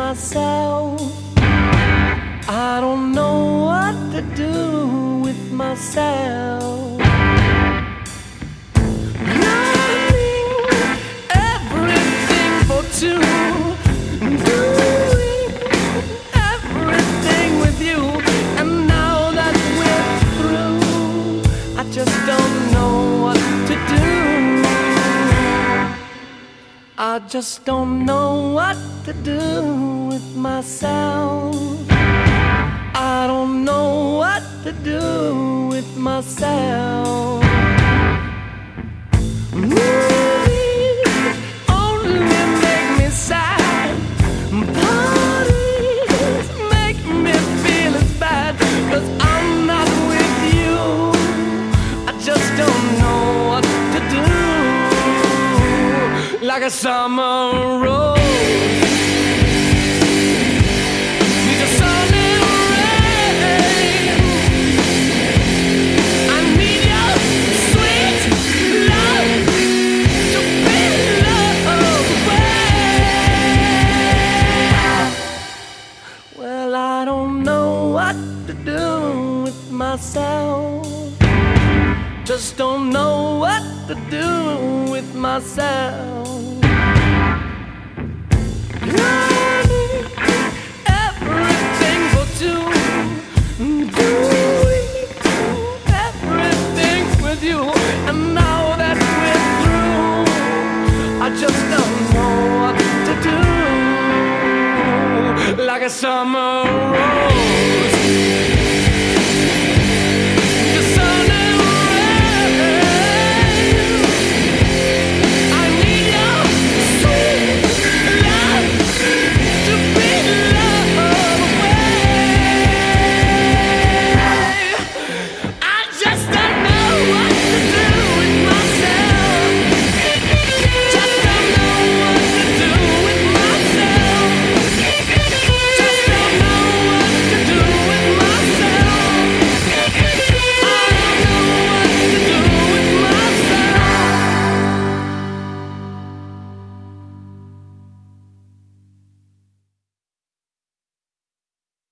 myself. I don't know what to do with myself. Learning everything for two, doing everything with you, and now that we're through, I just don't know what to do. I just don't know what to do with myself. I don't know what to do with myself. Movies only make me sad. Parties make me feel as bad. 'Cause I'm not with you. I just don't know what to do. Like a summer rose. Myself, just don't know what to do with myself. Learning everything for two, doing everything with you, and now that we're through, I just don't know what to do. Like a summer rose.